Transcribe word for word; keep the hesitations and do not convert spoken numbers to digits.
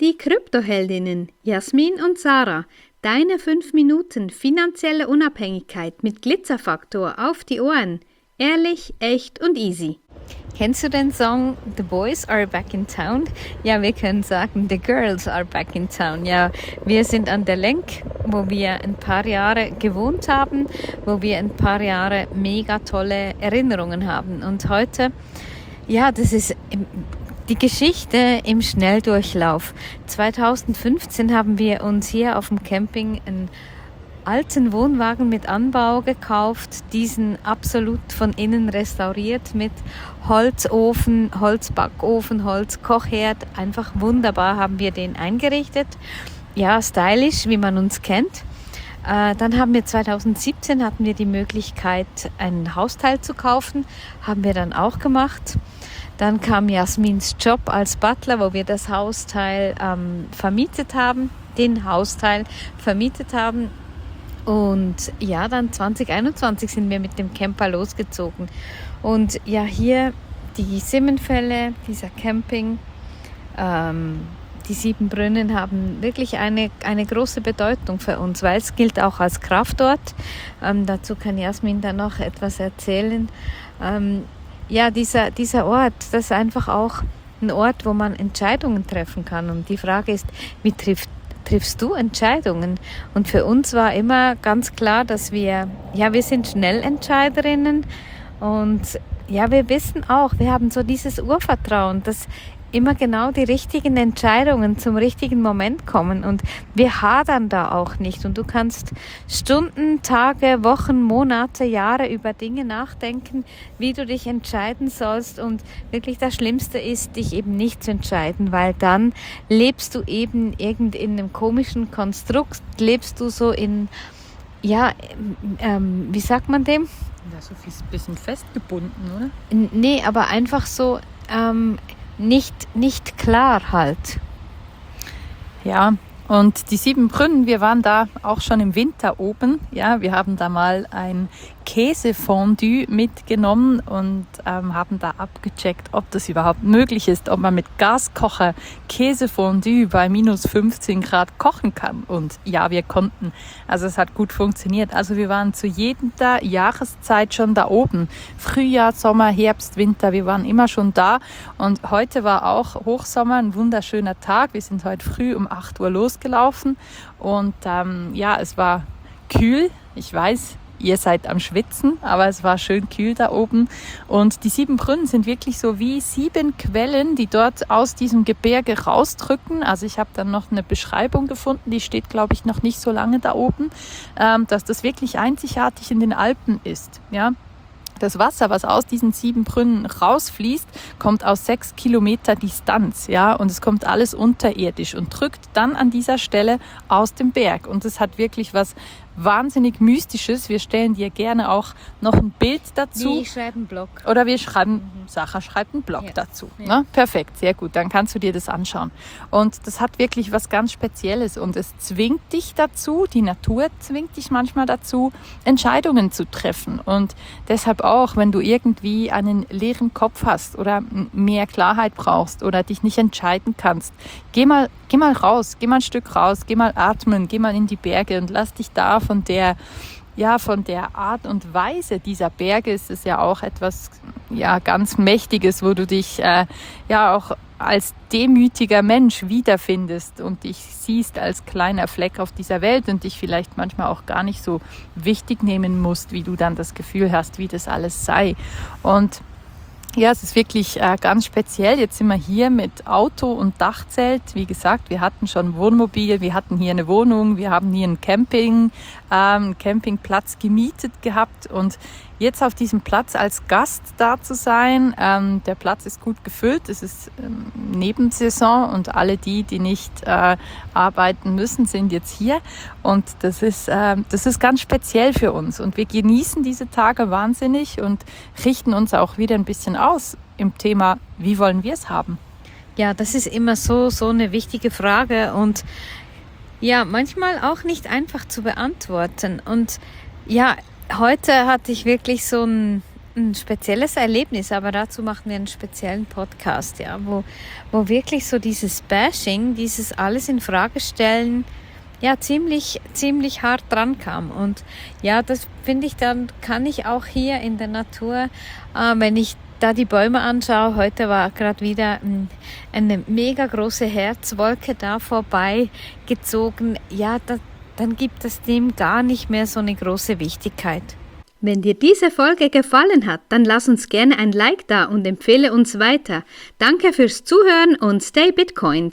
Die Kryptoheldinnen Jasmin und Sarah. Deine fünf Minuten finanzielle Unabhängigkeit mit Glitzerfaktor auf die Ohren. Ehrlich, echt und easy. Kennst du den Song The Boys Are Back in Town? Ja, wir können sagen The Girls Are Back in Town. Ja, wir sind an der Lenk, wo wir ein paar Jahre gewohnt haben, wo wir ein paar Jahre mega tolle Erinnerungen haben. Und heute, ja, das ist die Geschichte im Schnelldurchlauf. zweitausendfünfzehn haben wir uns hier auf dem Camping einen alten Wohnwagen mit Anbau gekauft, diesen absolut von innen restauriert mit Holzofen, Holzbackofen, Holzkochherd. Einfach wunderbar haben wir den eingerichtet. Ja, stylisch, wie man uns kennt. Äh, dann haben wir zweitausendsiebzehn hatten wir die Möglichkeit, ein Hausteil zu kaufen. Haben wir dann auch gemacht. Dann kam Jasmins Job als Butler, wo wir das Hausteil ähm, vermietet haben, den Hausteil vermietet haben. Und ja, dann zwanzig einundzwanzig sind wir mit dem Camper losgezogen. Und ja, hier die Simmenfälle, dieser Camping, ähm, die Siebenbrünnen haben wirklich eine, eine große Bedeutung für uns, weil es gilt auch als Kraftort. Ähm, dazu kann Jasmin dann noch etwas erzählen. Ähm, ja, dieser, dieser Ort, das ist einfach auch ein Ort, wo man Entscheidungen treffen kann. Und die Frage ist, wie trifft triffst du Entscheidungen? Und für uns war immer ganz klar, dass wir, ja, wir sind Schnellentscheiderinnen und ja, wir wissen auch, wir haben so dieses Urvertrauen, dass immer genau die richtigen Entscheidungen zum richtigen Moment kommen und wir hadern da auch nicht und du kannst Stunden, Tage, Wochen, Monate, Jahre über Dinge nachdenken, wie du dich entscheiden sollst und wirklich das Schlimmste ist, dich eben nicht zu entscheiden, weil dann lebst du eben irgend in einem komischen Konstrukt, lebst du so in, ja, ähm, wie sagt man dem? Ja, so ein bisschen festgebunden, oder? N- Nee, aber einfach so, ähm, Nicht, nicht klar halt. Ja, und die Siebenbrünnen, wir waren da auch schon im Winter oben. Ja, wir haben da mal ein Käsefondue mitgenommen und ähm, haben da abgecheckt, ob das überhaupt möglich ist, ob man mit Gaskocher Käsefondue bei minus fünfzehn Grad kochen kann. Und ja, wir konnten. Also es hat gut funktioniert. Also wir waren zu jeder Jahreszeit schon da oben. Frühjahr, Sommer, Herbst, Winter, wir waren immer schon da. Und heute war auch Hochsommer, ein wunderschöner Tag. Wir sind heute früh um acht Uhr losgelaufen und ähm, ja, es war kühl. Ich weiß, ihr seid am Schwitzen, aber es war schön kühl da oben. Und die Siebenbrünnen sind wirklich so wie sieben Quellen, die dort aus diesem Gebirge rausdrücken. Also ich habe dann noch eine Beschreibung gefunden, die steht, glaube ich, noch nicht so lange da oben, ähm, dass das wirklich einzigartig in den Alpen ist. Ja. Das Wasser, was aus diesen sieben Brunnen rausfließt, kommt aus sechs Kilometer Distanz, ja, und es kommt alles unterirdisch und drückt dann an dieser Stelle aus dem Berg. Und es hat wirklich was wahnsinnig Mystisches. Wir stellen dir gerne auch noch ein Bild dazu. Wir schreiben einen Blog. Oder wir schreiben, mhm. Sacha schreibt einen Blog ja. dazu. Ja. Ne? Perfekt, sehr gut, dann kannst du dir das anschauen. Und das hat wirklich was ganz Spezielles und es zwingt dich dazu, die Natur zwingt dich manchmal dazu, Entscheidungen zu treffen. Und deshalb auch, wenn du irgendwie einen leeren Kopf hast oder mehr Klarheit brauchst oder dich nicht entscheiden kannst, geh mal, geh mal raus, geh mal ein Stück raus, geh mal atmen, geh mal in die Berge und lass dich da von der, ja, von der Art und Weise dieser Berge ist es ja auch etwas, ja, ganz Mächtiges, wo du dich, äh, ja, auch als demütiger Mensch wiederfindest und dich siehst als kleiner Fleck auf dieser Welt und dich vielleicht manchmal auch gar nicht so wichtig nehmen musst, wie du dann das Gefühl hast, wie das alles sei. Und ja, es ist wirklich äh, ganz speziell. Jetzt sind wir hier mit Auto und Dachzelt. Wie gesagt, wir hatten schon Wohnmobil, wir hatten hier eine Wohnung, wir haben hier einen Camping, ähm, Campingplatz gemietet gehabt und jetzt auf diesem Platz als Gast da zu sein, ähm, der Platz ist gut gefüllt, es ist ähm, Nebensaison und alle die, die nicht äh, arbeiten müssen, sind jetzt hier und das ist, äh, das ist ganz speziell für uns und wir genießen diese Tage wahnsinnig und richten uns auch wieder ein bisschen aus im Thema, wie wollen wir es haben? Ja, das ist immer so, so eine wichtige Frage und ja, manchmal auch nicht einfach zu beantworten und ja, heute hatte ich wirklich so ein, ein spezielles Erlebnis, aber dazu machen wir einen speziellen Podcast, ja, wo, wo wirklich so dieses Bashing, dieses alles in Frage stellen, ja, ziemlich, ziemlich hart dran kam. Und ja, das finde ich, dann kann ich auch hier in der Natur, äh, wenn ich da die Bäume anschaue, heute war gerade wieder eine mega große Herzwolke da vorbei gezogen, ja, da, dann gibt es dem gar nicht mehr so eine große Wichtigkeit. Wenn dir diese Folge gefallen hat, dann lass uns gerne ein Like da und empfehle uns weiter. Danke fürs Zuhören und stay Bitcoin.